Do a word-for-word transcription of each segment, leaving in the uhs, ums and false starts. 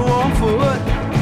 wrong foot.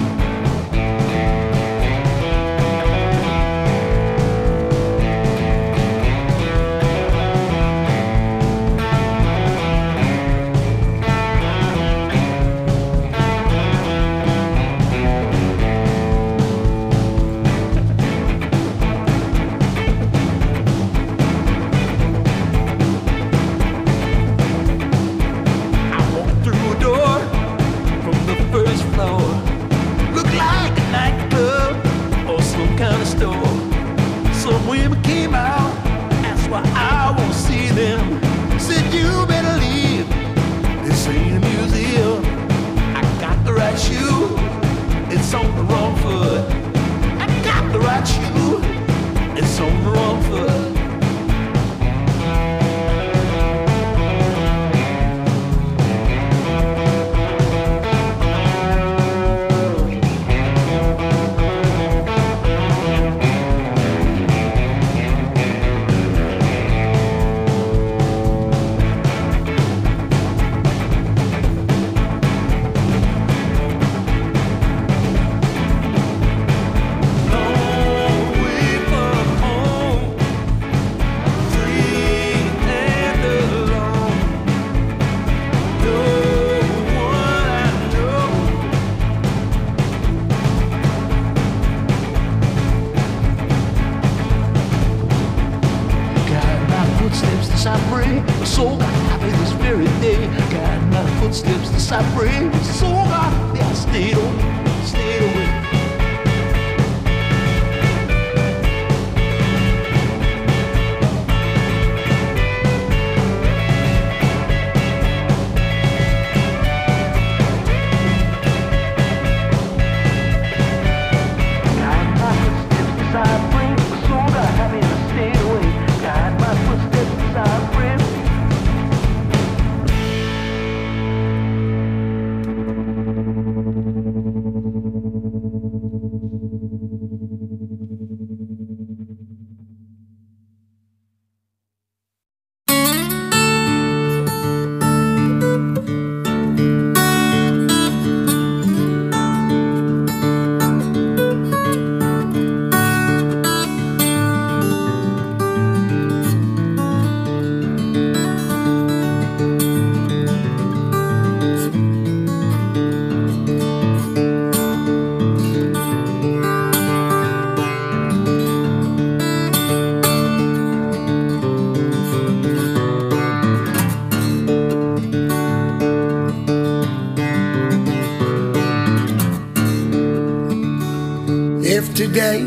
Today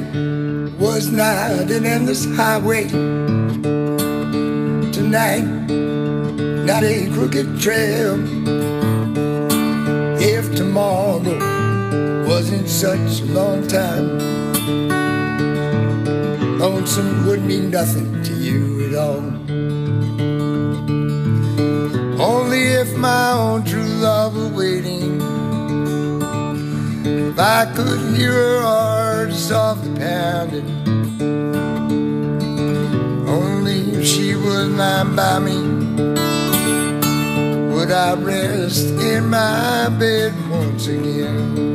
was not an endless highway. Tonight, not a crooked trail. If tomorrow wasn't such a long time, lonesome would mean nothing to you at all. Only if my own true love were waiting, if I could hear her heart softly pounding, only if she was lying by me would I rest in my bed once again.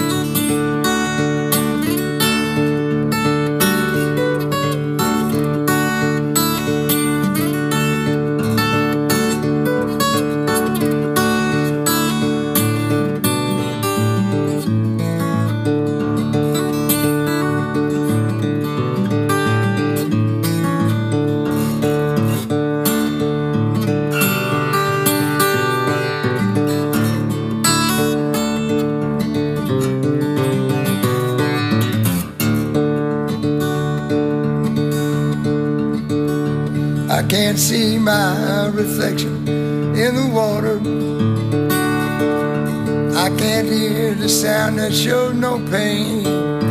I can't see my reflection in the water. I can't hear the sound that shows no pain.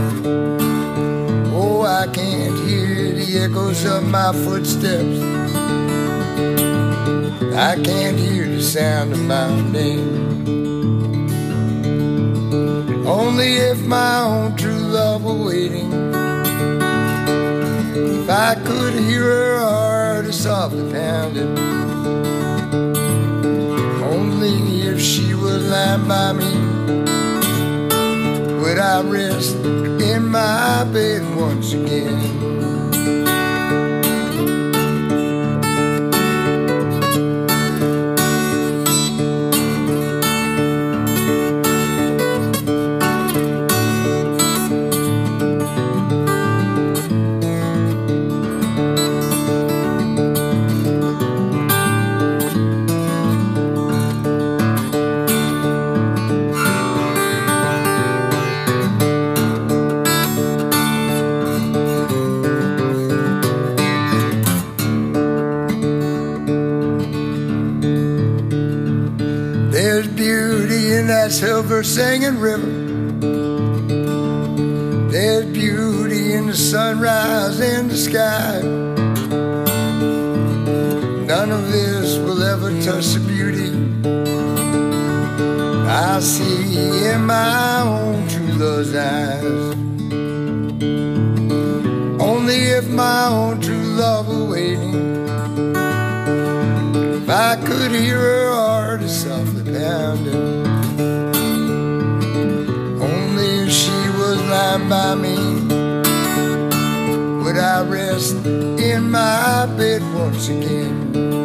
Oh, I can't hear the echoes of my footsteps. I can't hear the sound of my name. Only if my own true love were waiting, if I could hear her heart softly pounding, only if she would lie by me I rest in my bed once again. There's beauty in that silver singing river. There's beauty in the sunrise in the sky. None of this will ever touch the beauty I see in my own true love's eyes. Only if my own true love were waiting, if I could hear her heart as softly pounding, only if she was lying by me would I rest in my bed once again.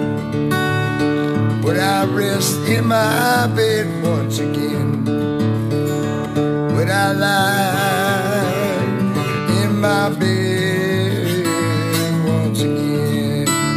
Would I rest in my bed once again? Would I lie in my bed once again?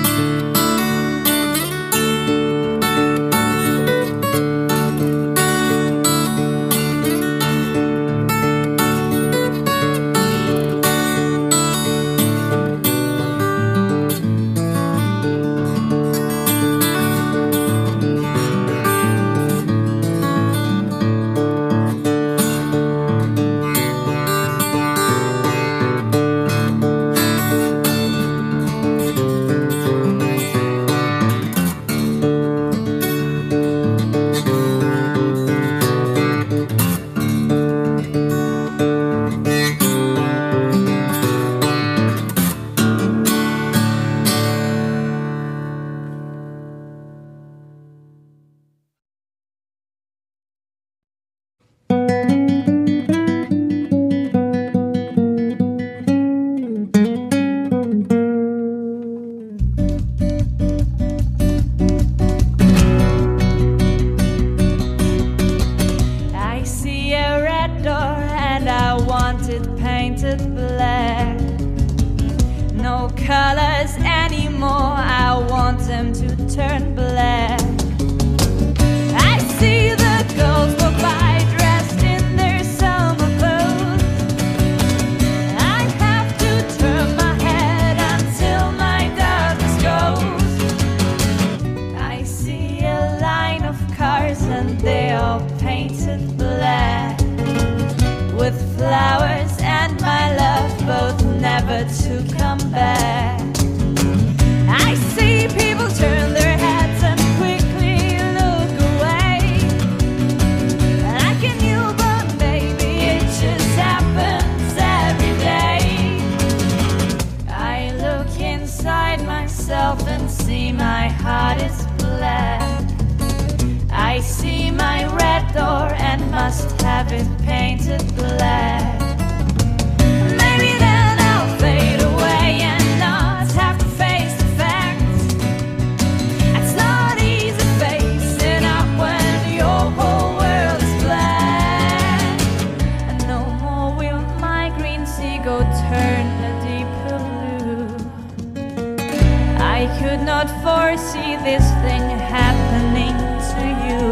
Colors anymore, I want them to turn black. I see the girls walk by dressed in their summer clothes. I have to turn my head until my darkness goes. I see a line of cars and they are painted black, with flowers and my love both never to come back. I see people turn their heads and quickly look away. Like a newborn baby, it just happens every day. I look inside myself and see my heart is black. I see my red door and must have it painted black. Maybe then I'll fade away and not have to face the facts. It's not easy facing up when your whole world is black. And no more will my green seagull turn a deeper blue. I could not foresee this thing happening to you.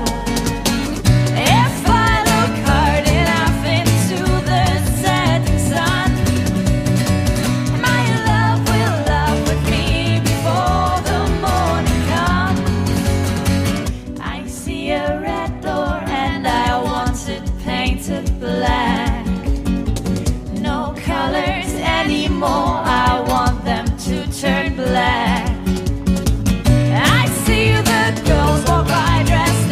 If I look hard enough into the setting sun, my love will love with me before the morning comes. I see a red door and I want it painted black. No colors anymore, I want them to turn black. I see the girls walk by dressed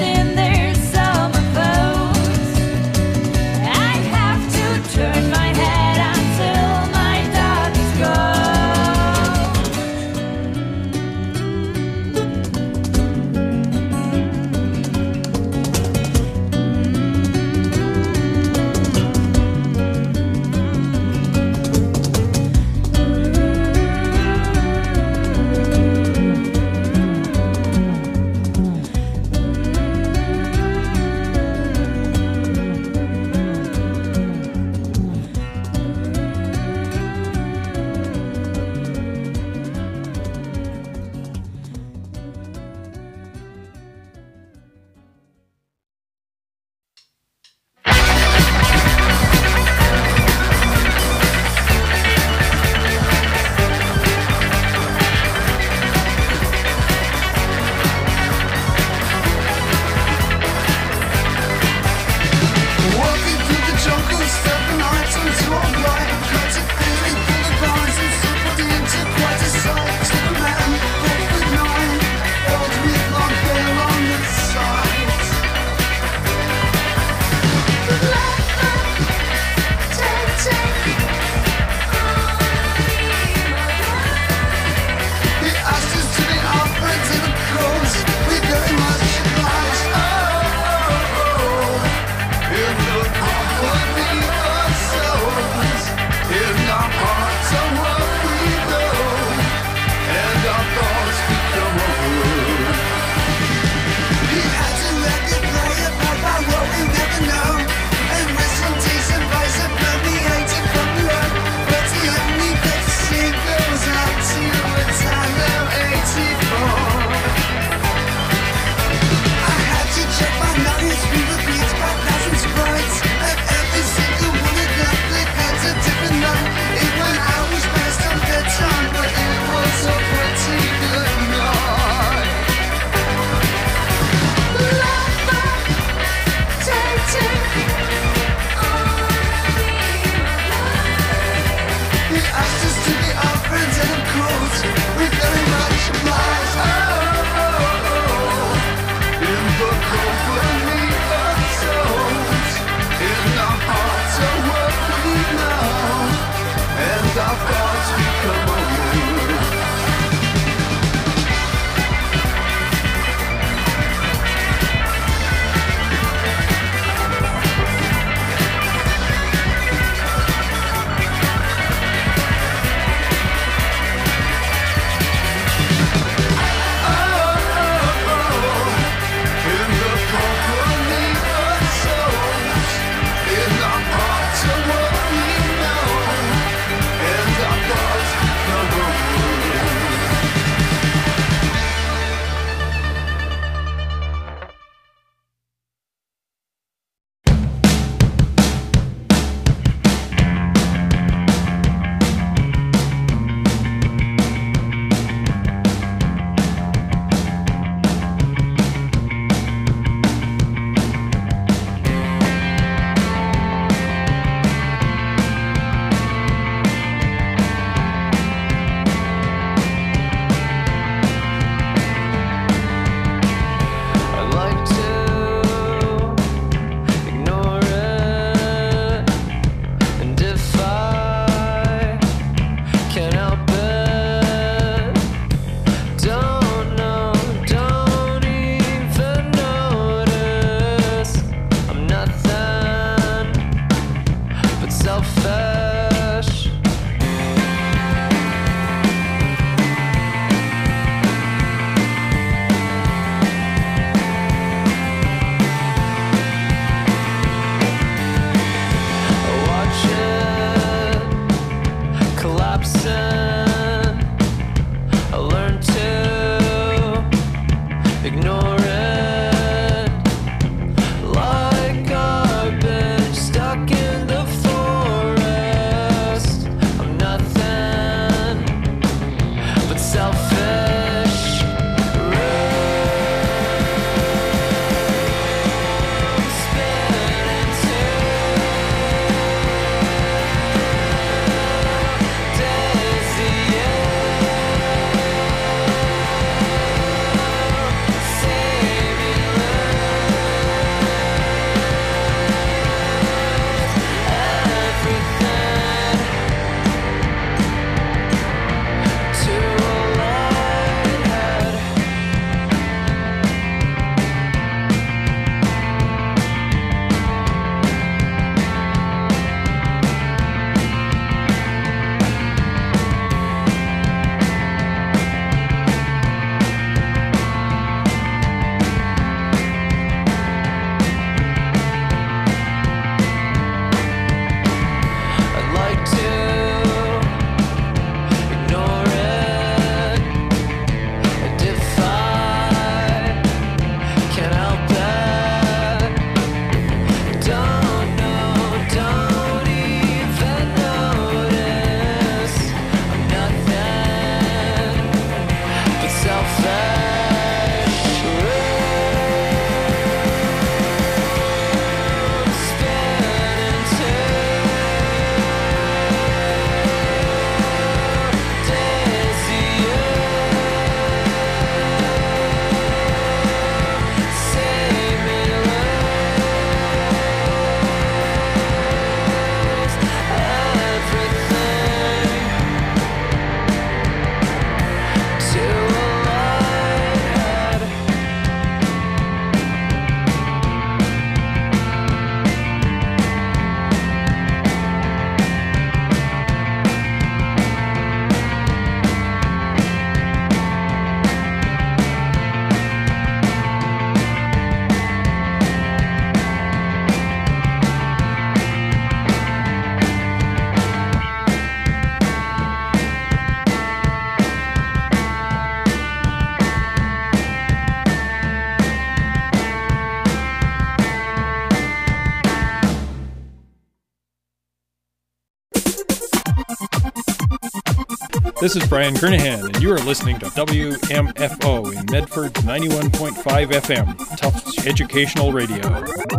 This is Brian Kernahan, and you are listening to W M F O in Medford ninety-one point five F M, Tufts Educational Radio.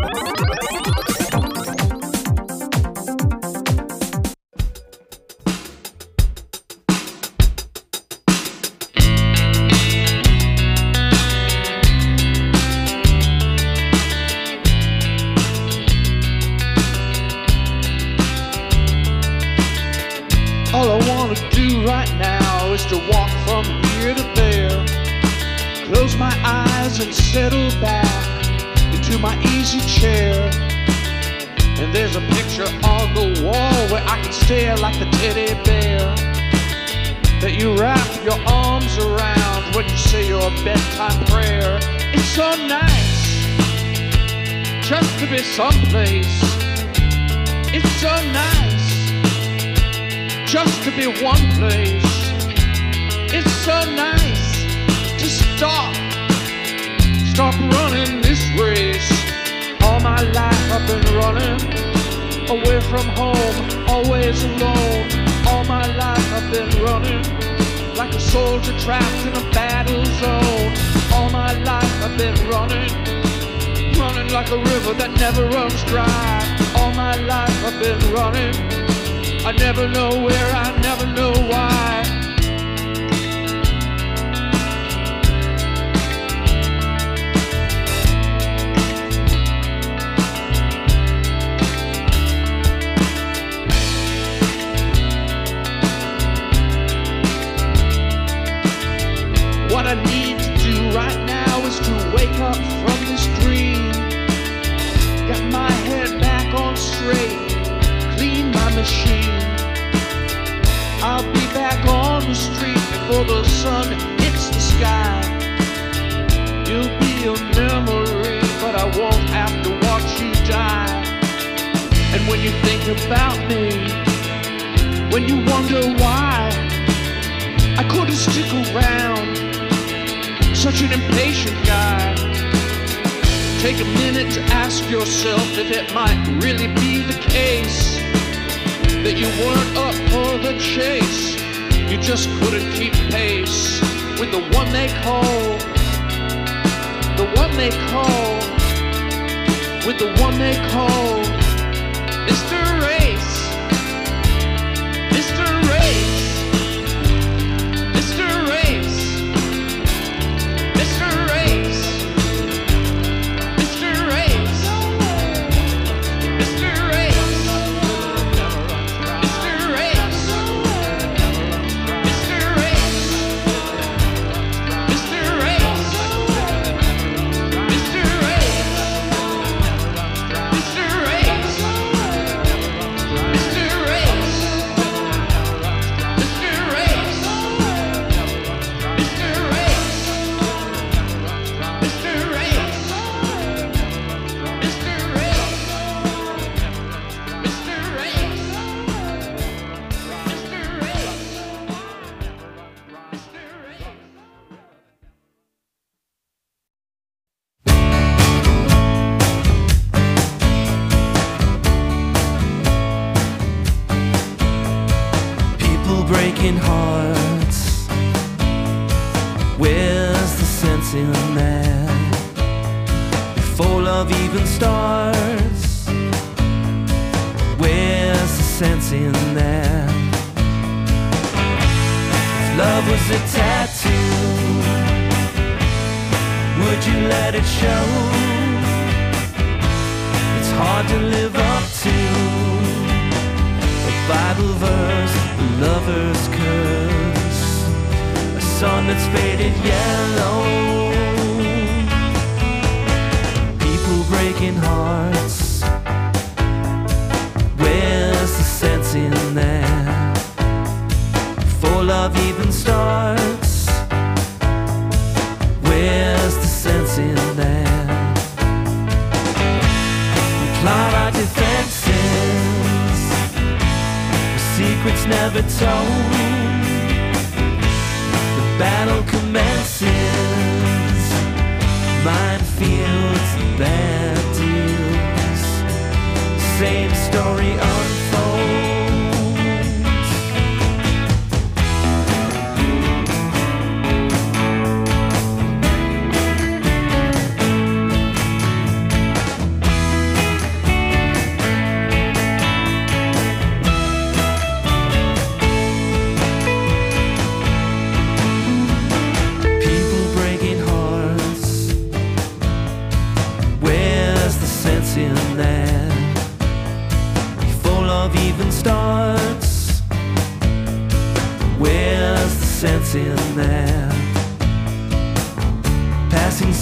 All I want to do right now is to walk from here to there, close my eyes and settle back into my easy chair. And there's a picture on the wall where I can stare like a teddy bear that you wrap your arms around when you say your bedtime prayer. It's so nice just to be someplace. It's so nice just to be one place. It's so nice to stop, stop running this race. All my life I've been running away from home, always alone. All my life I've been running like a soldier trapped in a battle zone. All my life I've been running, running like a river that never runs dry. All my life I've been running, I never know where, I never know why. What I need to do right now is to wake up from this dream, get my head back on straight, clean my machine. I'll be back on the street before the sun hits the sky. You'll be a memory, but I won't have to watch you die. And when you think about me, when you wonder why I couldn't stick around, such an impatient guy, take a minute to ask yourself if it might really be the case that you weren't up for the chase. You just couldn't keep pace with the one they call, the one they call, with the one they call Mister Race, Mister Race, Mister Race, Mister Race, Mister Race, Mister Race, Mister Race, Mister Race, Mister Race, Mister Race, Mister Race, Mister Race, Mister Race, Mister Race, Mister Race, Mister Race, Mister Race, Mister Race, Mister Race. People breaking hearts, where's the sense in that? Before love even starts, where's the sense in that? If love was a tattoo, would you let it show? It's hard to live up to a Bible verse, a lover's curse, a sun that's faded yellow. People breaking hearts, where's the sense in that? Before love even starts, where's the sense in that? We plot our defenses, secrets never told. The battle commences, minefields, bad deals, same story unfolds.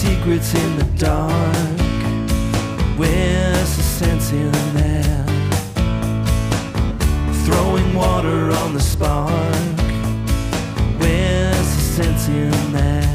secrets in the dark. Where's the sense in that? Throwing water on the spark. Where's the sense in that?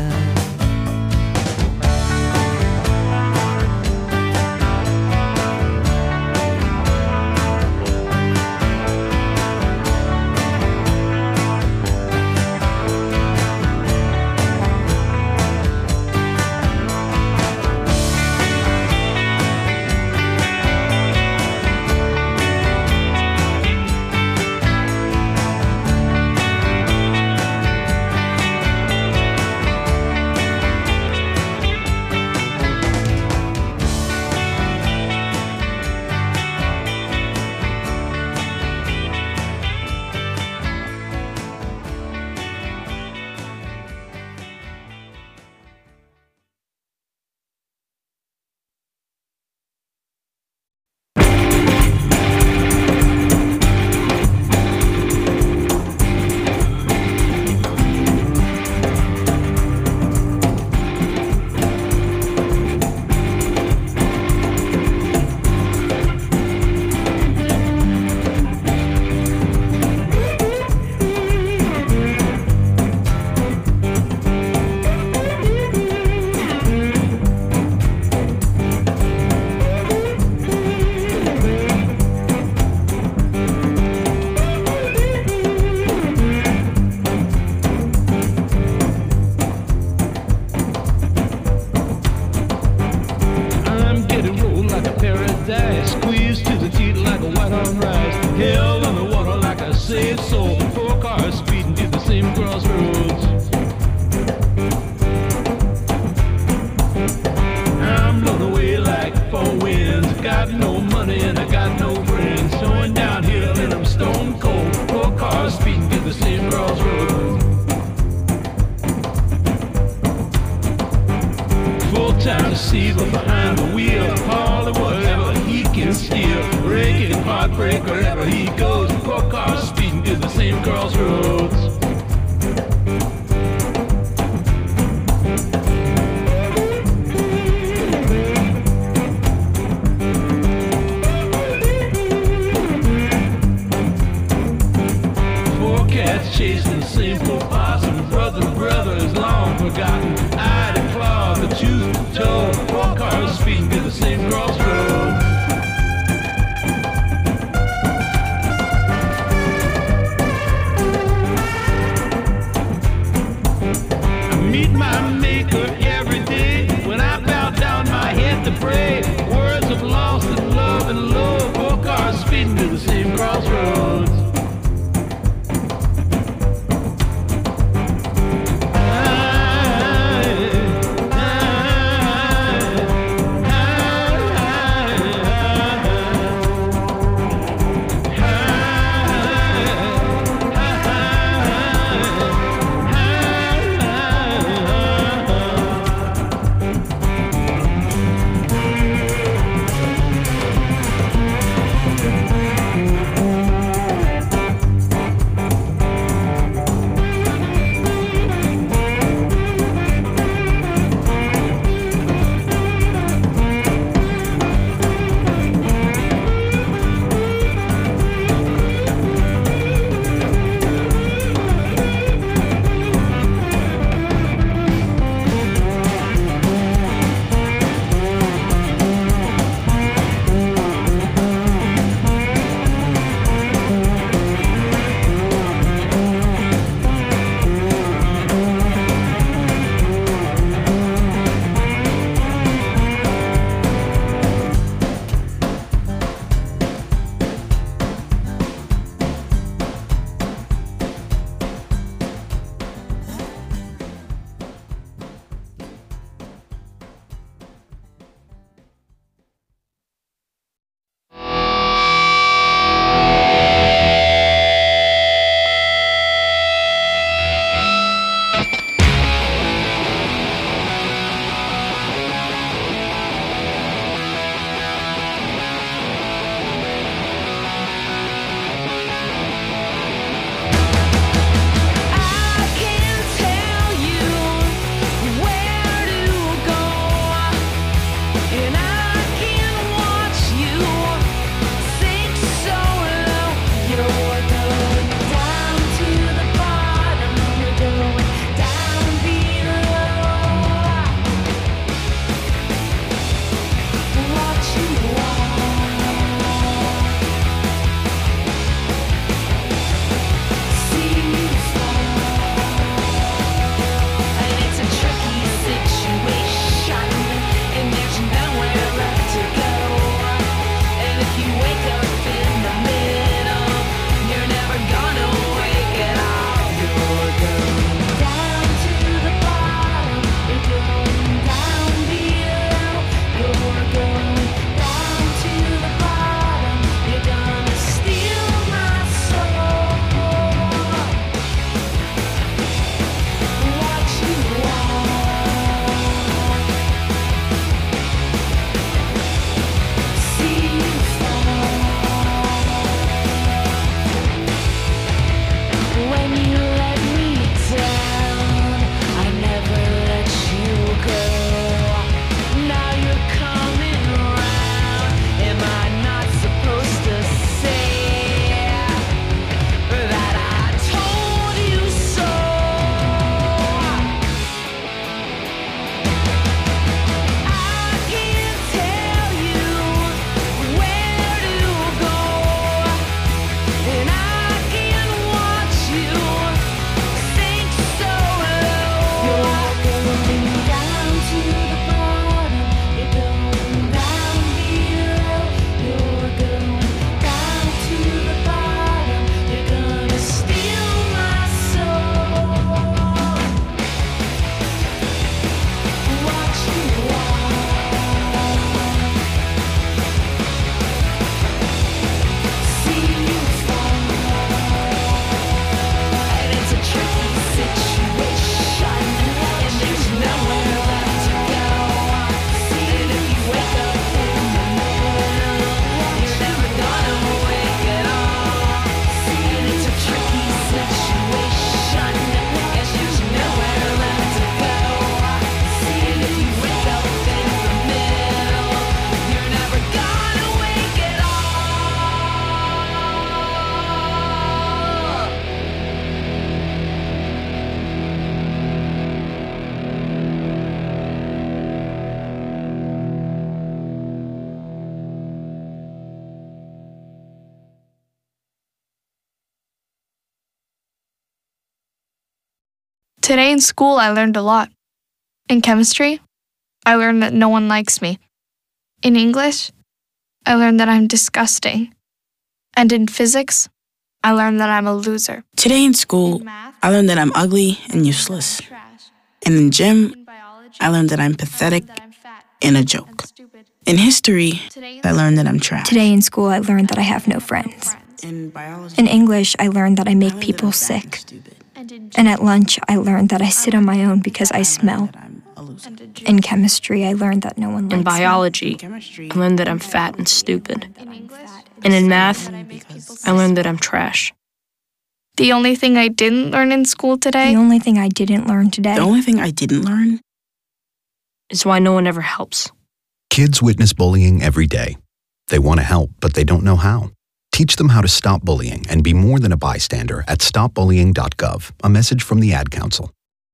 Today in school, I learned a lot. In chemistry, I learned that no one likes me. In English, I learned that I'm disgusting. And in physics, I learned that I'm a loser. Today in school, I learned that I'm ugly and useless. And in gym, I learned that I'm pathetic and a joke. In history, I learned that I'm trash. Today in school, I learned that I have no friends. In biology, In English, I learned that I make people sick. And at lunch, I learned that I sit on my own because I smell. In chemistry, I learned that no one likes me. In biology, I learned that I'm fat and stupid. And in math, I learned that I'm trash. The only thing I didn't learn in school today, The only thing I didn't learn today the only thing I didn't learn Is why no one ever helps. Kids witness bullying every day. They want to help, but they don't know how. Teach them how to stop bullying and be more than a bystander at stop bullying dot gov. A message from the Ad Council.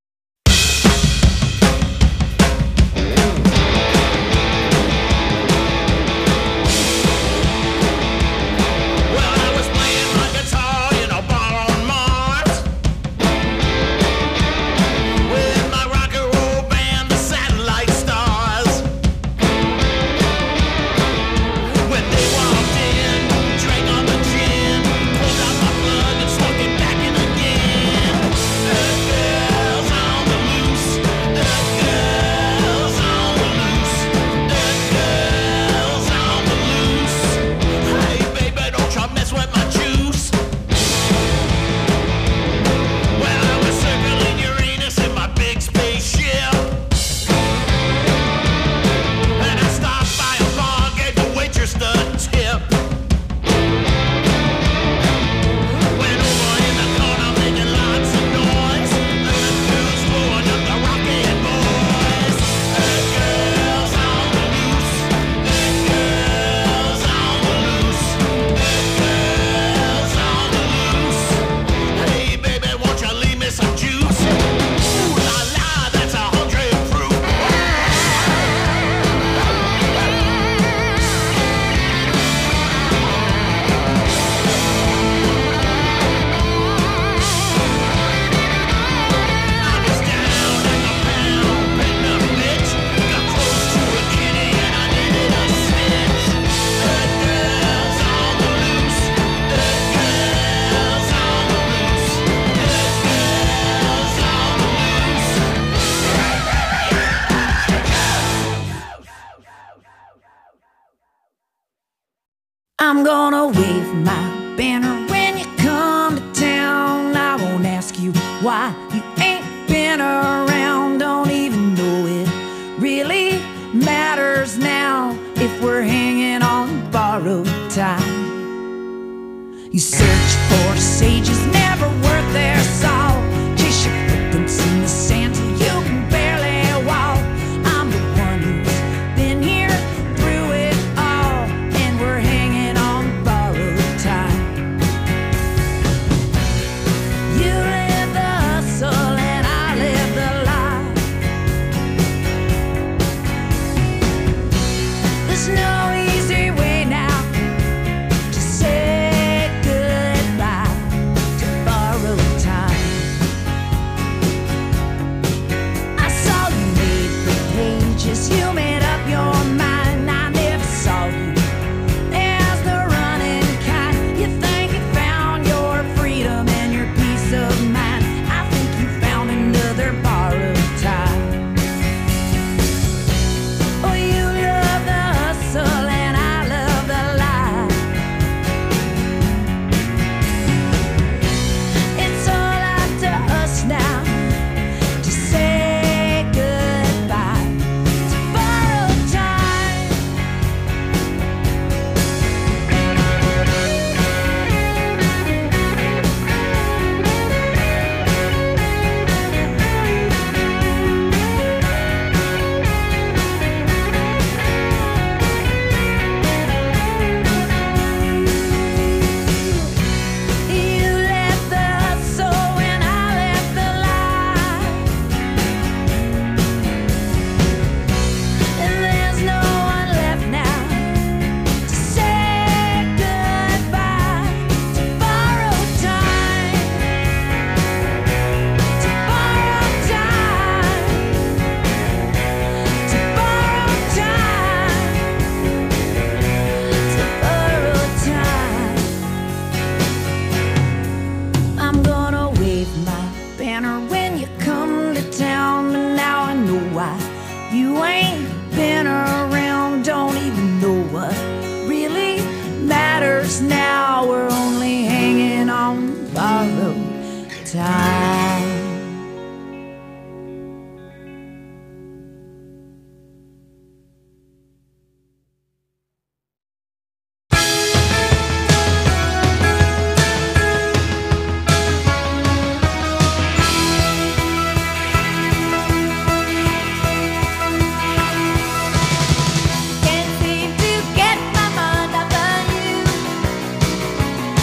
I'm gonna wave my banner when you come to town. I won't ask you why you ain't been around. Don't even know it really matters now if we're hanging on borrowed time. You search for sages, never worth their salt. Chase your footprints in the sand till you can barely walk. I'm the one who's been here through it all, and we're hanging on borrowed time. You live the hustle and I live the life. There's no easy way now to say goodbye. You ain't been around, don't even know what really matters now. We're only hanging on borrowed time. Can't seem to get my mind off of you.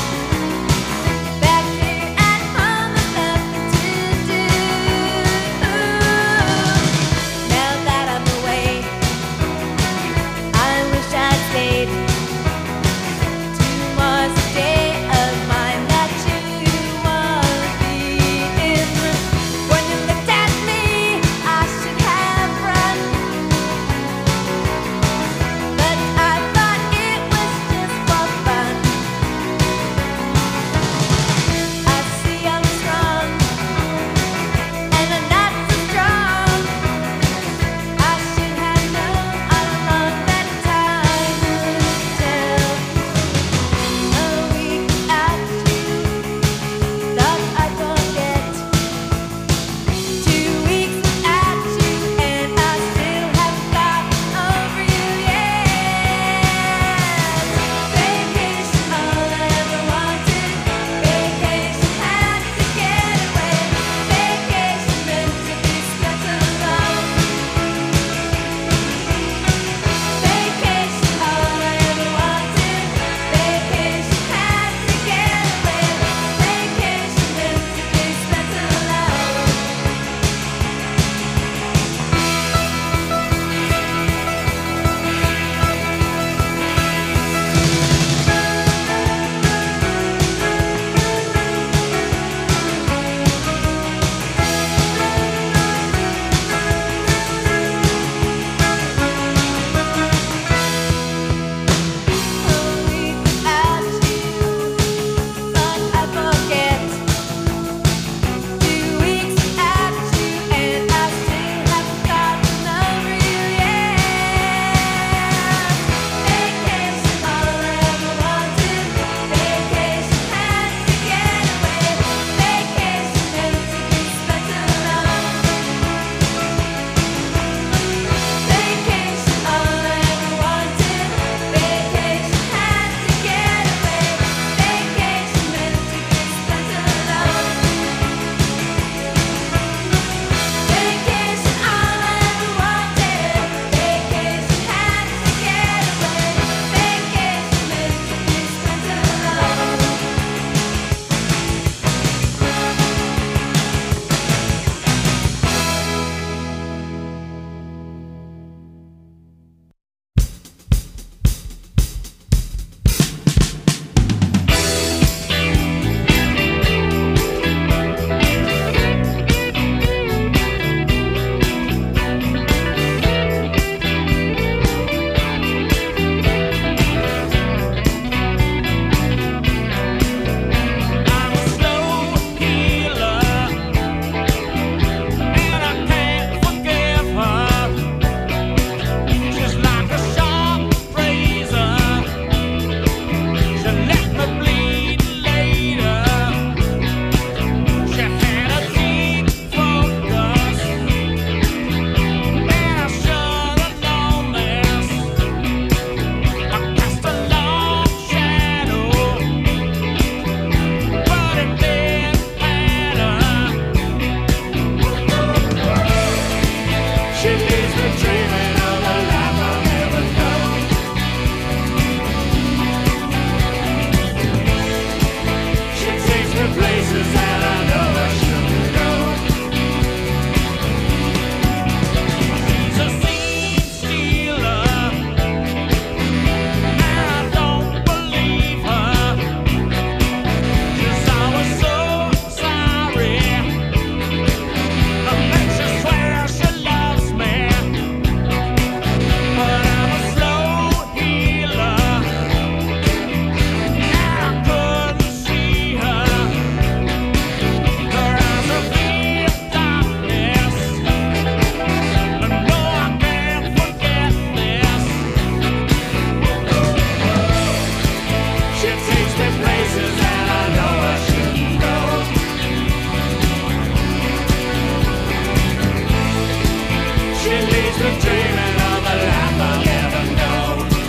leaves me dreaming of a life I'll never know.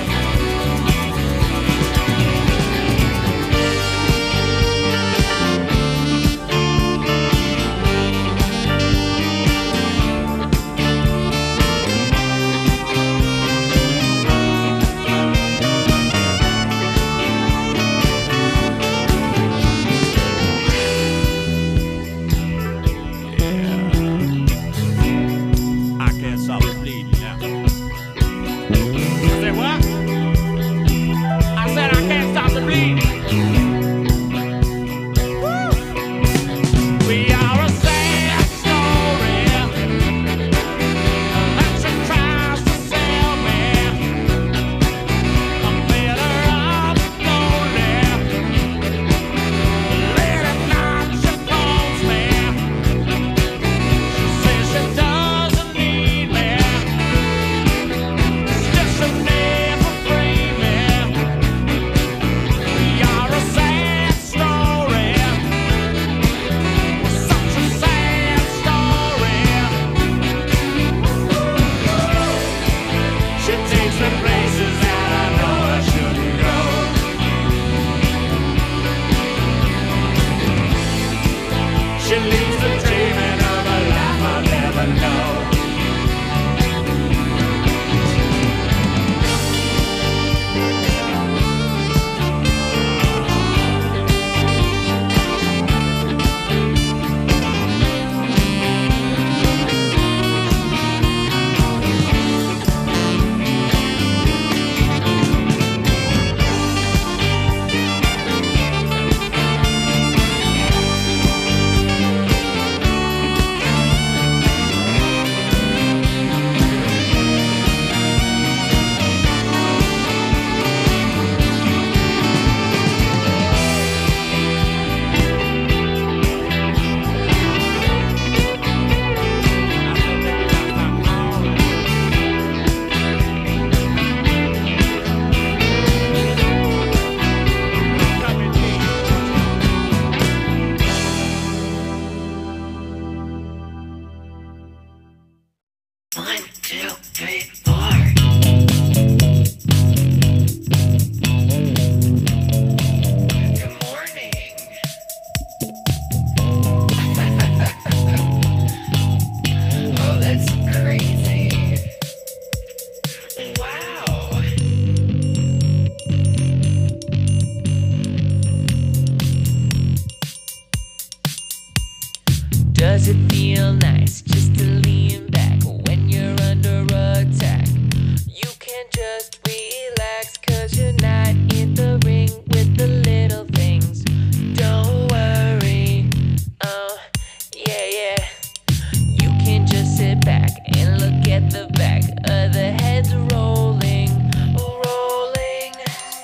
Does it feel nice just to lean back when you're under attack? You can just relax, cause you're not in the ring with the little things. Don't worry, oh, yeah, yeah. You can just sit back and look at the back of the heads rolling, rolling.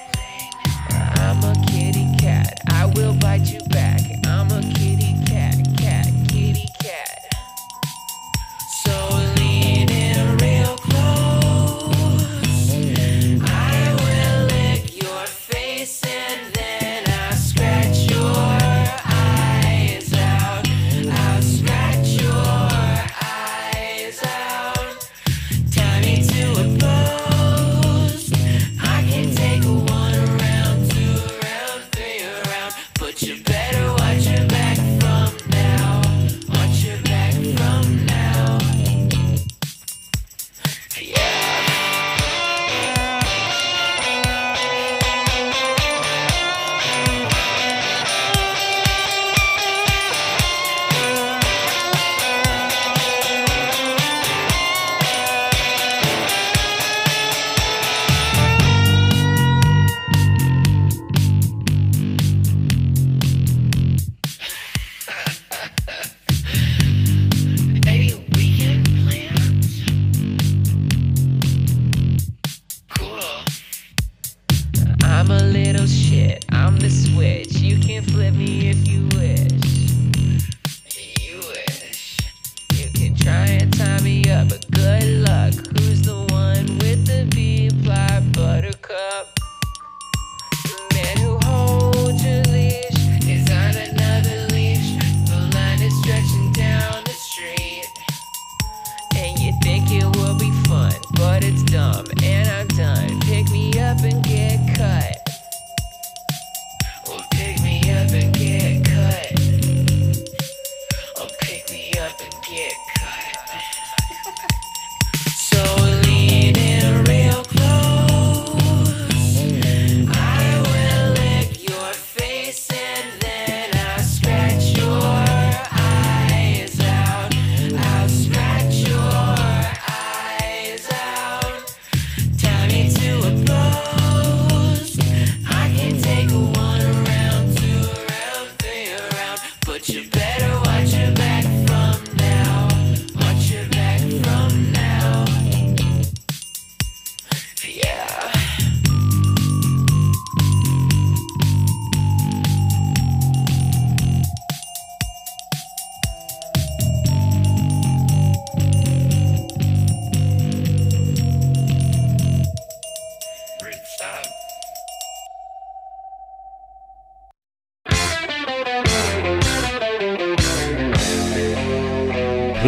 I'm a kitty cat, I will bite you back. I'm a kitty cat, cat, kitty cat. So lean in real close. I will lick your face and then I'll scratch your eyes out. I'll scratch your eyes out. Tell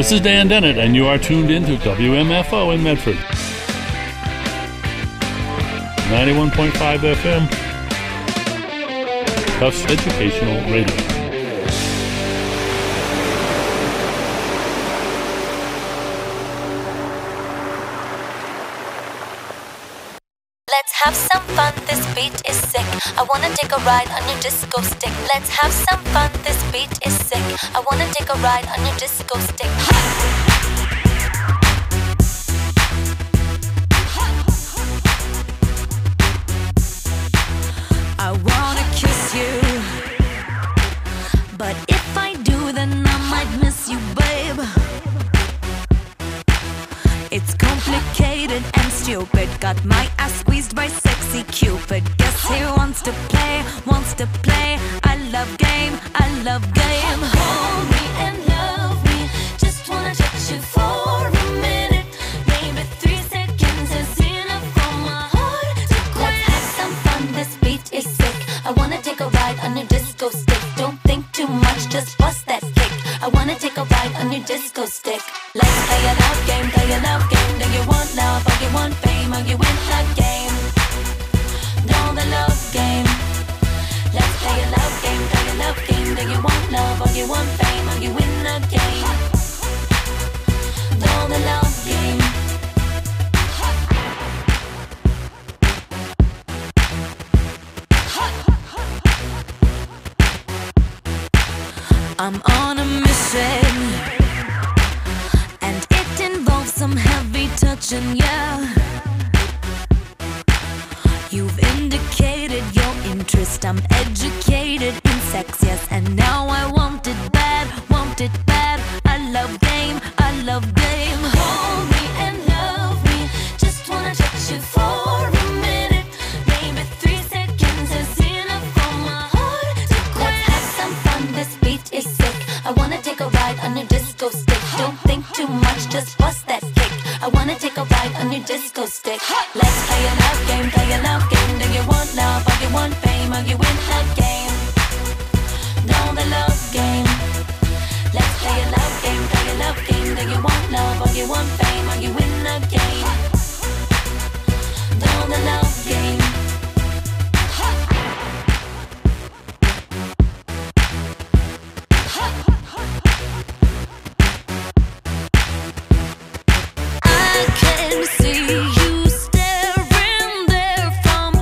This is Dan Dennett, and you are tuned in to W M F O in Medford. ninety-one point five F M, Tufts Educational Radio. Let's have some fun, this beat is sick. I wanna take a ride on your disco stick. Let's have some fun, this beat is sick. I wanna take a ride on your disco stick. I wanna kiss you, but if I do, then I might miss you, babe. It's complicated and stupid. Got my ass squeezed by sexy Cupid. Guess he wants to play, wants to play. I love game, I love game. Hold me and love me. Just wanna touch you for a minute. Maybe three seconds is enough for my heart to quit. Let's have some fun, this beat is sick. I wanna take a ride on your disco stick. Don't think too much, just bust that kick. I wanna take a ride on your disco stick. Let's play a love game, play a love game. Do you want love or you want fame or you win the game? Know the love game. Let's play a love game, play a love game. Do you want love or you want fame or you win the game? Know the love game. I'm on a mission, and it involves some heavy touching, yeah. You've indicated your interest, I'm educated in sex, yes. And now I want it bad, want it bad. I love game, I love game. Hold me and love me. Just wanna touch you for a minute. Maybe three seconds is enough for my heart to quit. Let's have some fun, this beat is sick. I wanna take a ride on your disco stick. Don't think too much, just bust that kick. I wanna take a ride on your disco stick. Let's play a love game, play a love game. Do you want love or you want fame or you win the game? Know the love game. Let's play a love game, play a love game. Do you want love or you want fame or you win the game? Know the love game. I can see you staring there from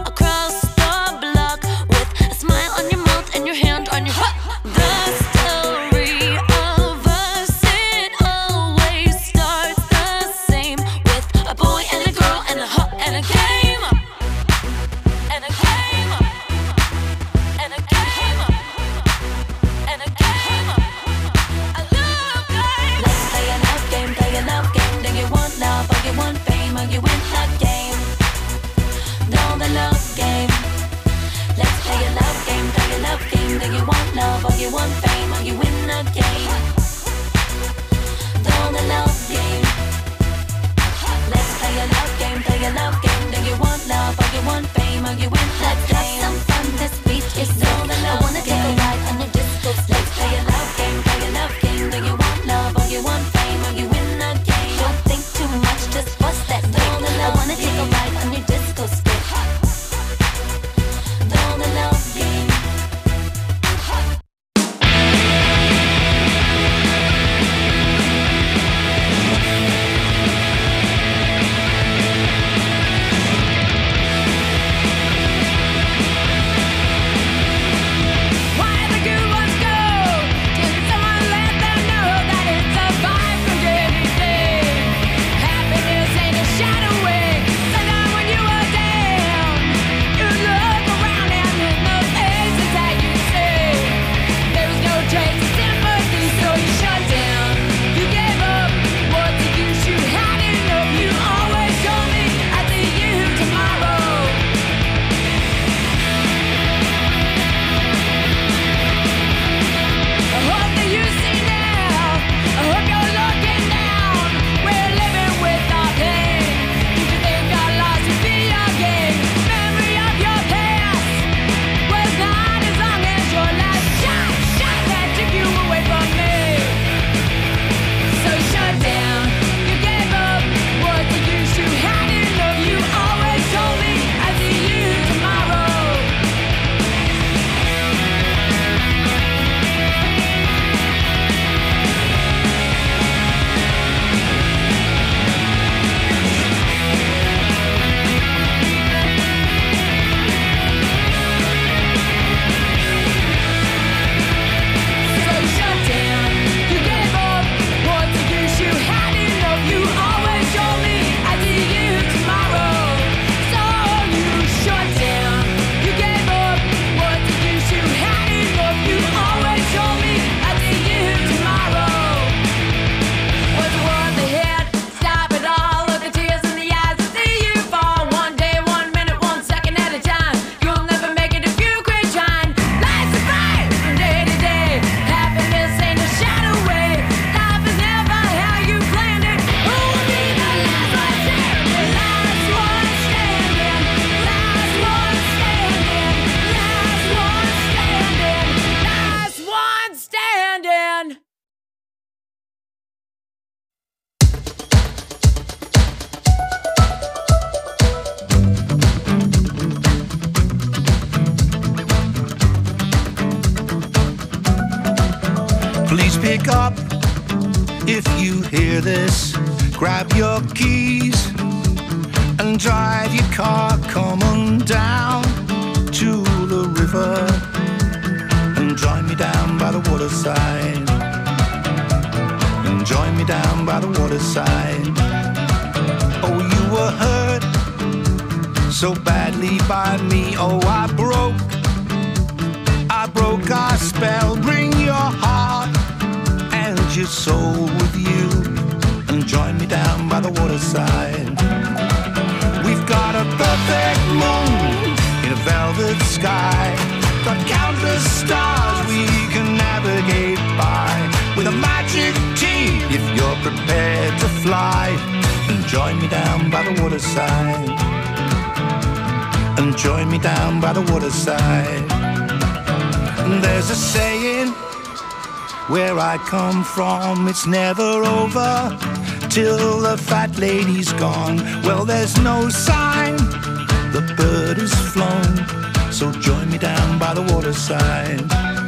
pick up if you hear this. Grab your keys and drive your car, come on down to the river and join me down by the waterside. And join me down by the waterside. Oh, you were hurt so badly by me. Oh, I broke, I broke our spell. Bring your heart and your soul with you and join me down by the waterside. We've got a perfect moon in a velvet sky, got countless stars we can navigate by, with a magic team if you're prepared to fly. And join me down by the waterside. And join me down by the waterside. And there's a saying where I come from, it's never over till the fat lady's gone. Well, there's no sign the bird has flown, so join me down by the waterside.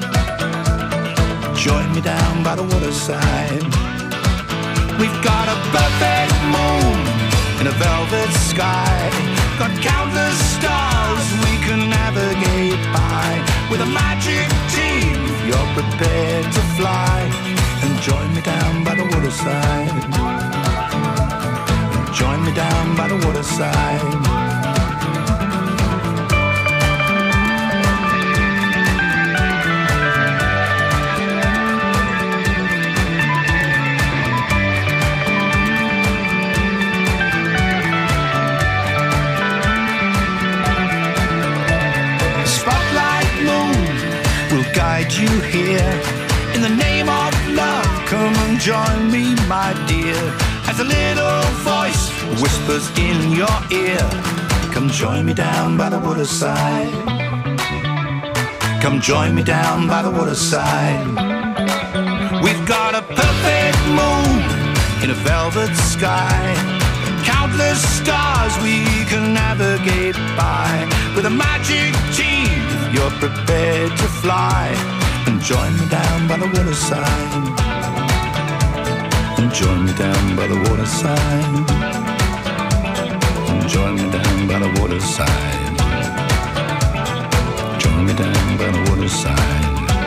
Join me down by the waterside. We've got a perfect moon in a velvet sky, got countless stars we can navigate by, with a magic team if you're prepared to fly. And join me down by the waterside. Join me down by the waterside. Guide you here in the name of love. Come and join me, my dear, as a little voice whispers in your ear. Come join me down by the waterside. Come join me down by the waterside. We've got a perfect moon in a velvet sky, countless stars we can navigate by, with a magic team you're prepared to fly. And join me down by the waterside. And join me down by the waterside. And join me down by the waterside. Join me down by the waterside.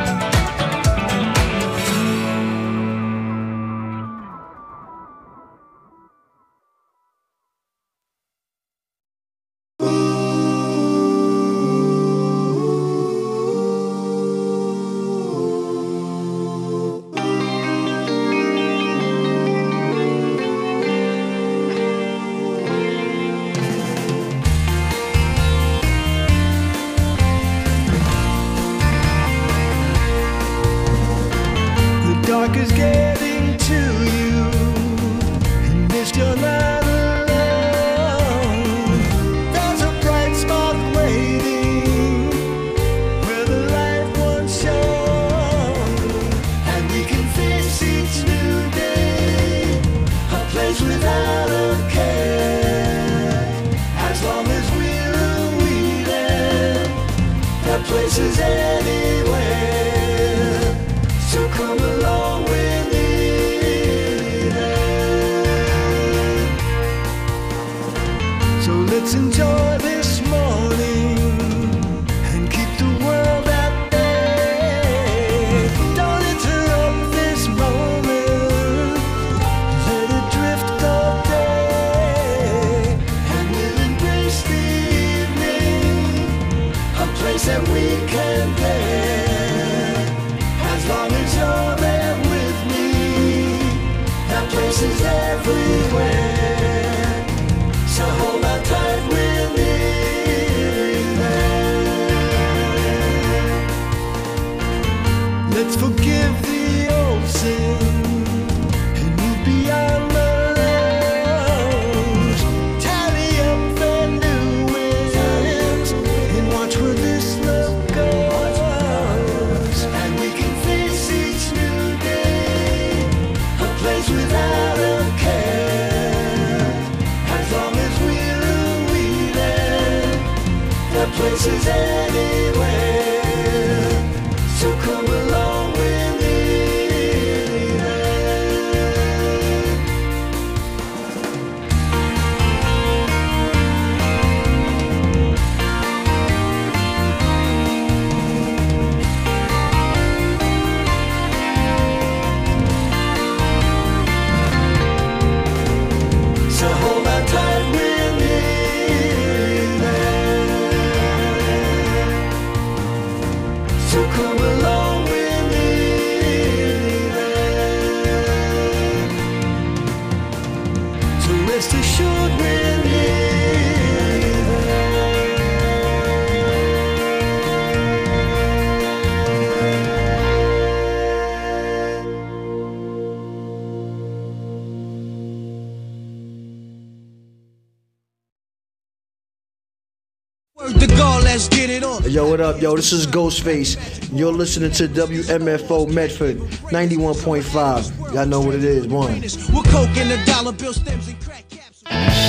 Places anywhere, so come along with me. Rest assured we're living. Word to God, let's get it on. Yo, what up, yo? This is Ghostface. You're listening to W M F O Medford ninety-one point five. Y'all know what it is, one. We're coke and the dollar bill stems and crack caps.